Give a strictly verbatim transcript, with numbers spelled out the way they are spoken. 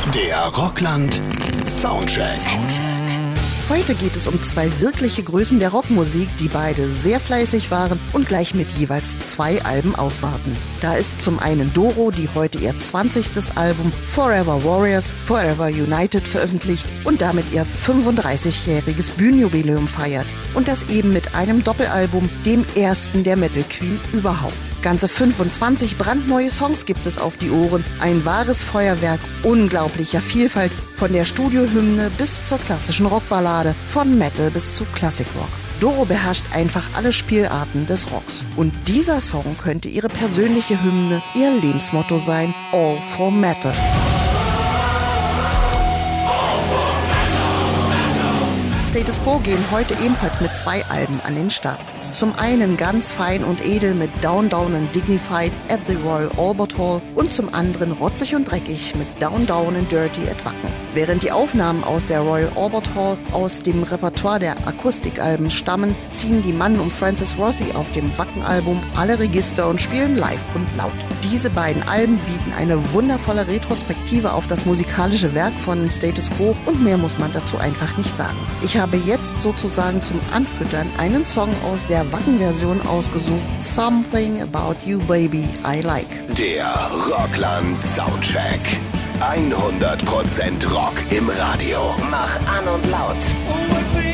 Der Rockland Soundcheck. Heute geht es um zwei wirkliche Größen der Rockmusik, die beide sehr fleißig waren und gleich mit jeweils zwei Alben aufwarten. Da ist zum einen Doro, die heute ihr zwanzigstes Album Forever Warriors, Forever United veröffentlicht und damit ihr fünfunddreißigjähriges Bühnenjubiläum feiert. Und das eben mit einem Doppelalbum, dem ersten der Metal Queen überhaupt. Ganze fünfundzwanzig brandneue Songs gibt es auf die Ohren. Ein wahres Feuerwerk unglaublicher Vielfalt, von der Studiohymne bis zur klassischen Rockballade, von Metal bis zu Classic Rock. Doro beherrscht einfach alle Spielarten des Rocks. Und dieser Song könnte ihre persönliche Hymne, ihr Lebensmotto sein: All for Metal. Status Quo gehen heute ebenfalls mit zwei Alben an den Start. Zum einen ganz fein und edel mit Down Down and Dignified at the Royal Albert Hall und zum anderen rotzig und dreckig mit Down Down and Dirty at Wacken. Während die Aufnahmen aus der Royal Albert Hall aus dem Repertoire der Akustikalben stammen, ziehen die Mann um Francis Rossi auf dem Wacken-Album alle Register und spielen live und laut. Diese beiden Alben bieten eine wundervolle Retrospektive auf das musikalische Werk von Status Quo und mehr muss man dazu einfach nicht sagen. Ich habe jetzt sozusagen zum Anfüttern einen Song aus der Wacken-Version ausgesucht: Something About You Baby I Like. Der Rockland Soundcheck. hundert Prozent Rock im Radio. Mach an und laut.